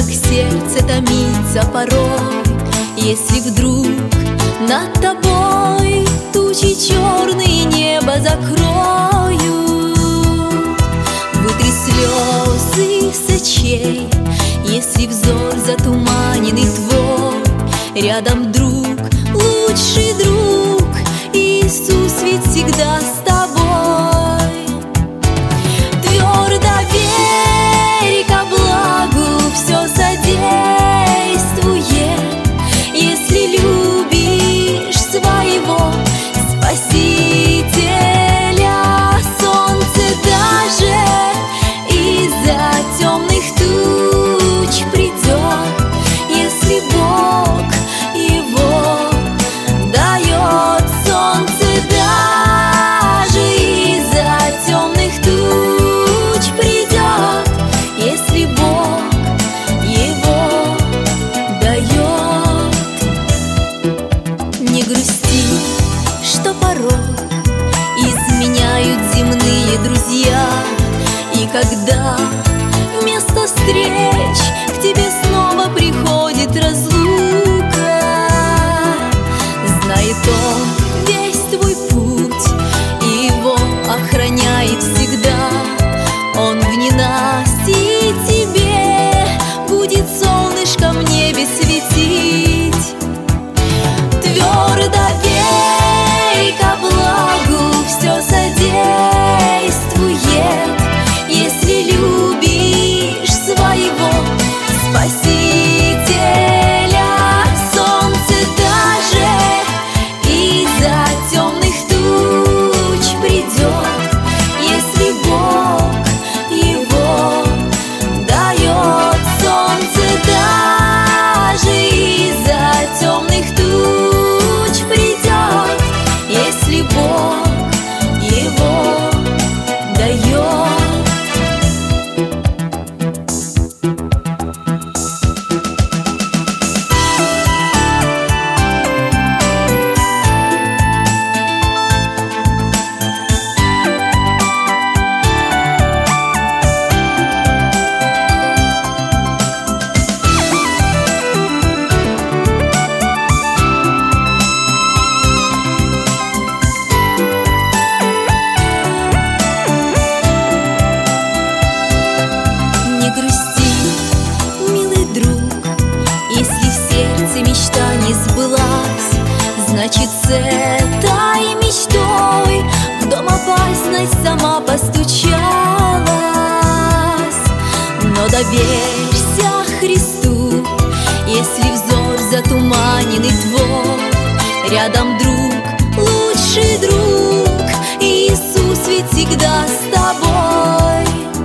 так сердце томится порой, если вдруг над тобой тучи черные небо закроют. Вытри слезы с очей, если взор затуманенный твой. Рядом друг, лучший друг, Иисус ведь всегда с тобой. Твердо верь ко благу, все содействует, если любишь своего Спасителя. Солнце даже из-за темных туч придет, если Бог его дает. Солнце даже из-за темных туч придет, если Бог его дает. Не грусти, что порой изменяют земные друзья, и когда вместо встреч к тебе снова приходит разлука, знает он весь твой путь и его охраняет всегда. Он в ненастье тебе будет солнышком в небе светить. Твердо верь ко благу, все содействует, если любишь своего Спасителя. Солнце даже из-за темных туч придет, если Бог его дает. Солнце даже из-за темных туч придет, если Бог его дает. Не грусти, милый друг, если в сердце мечта не сбылась, значит, с этой мечтой в дом опасность сама постучалась. Но доверься Христу, если взор затуманенный твой. Рядом друг, лучший друг, Иисус ведь всегда с тобой.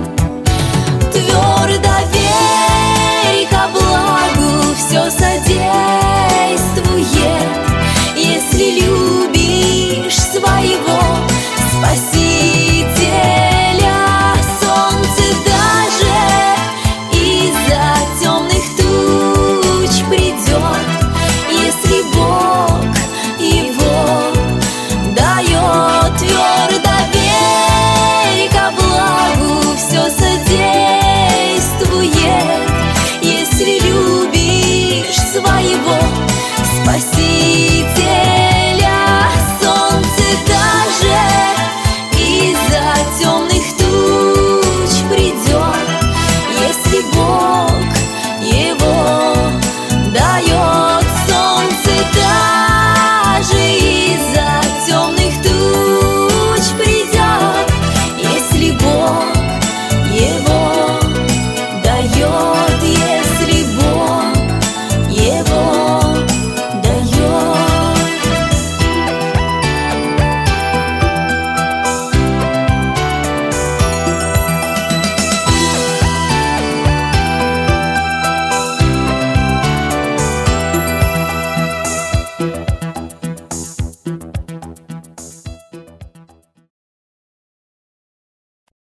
Твердо верь ко благу, все содействует, если любишь своего Спасителя. Солнце даже из-за темных туч придет, если Бог его дает. Твердо верь ко благу, все содействует, если любишь своего Спасителя.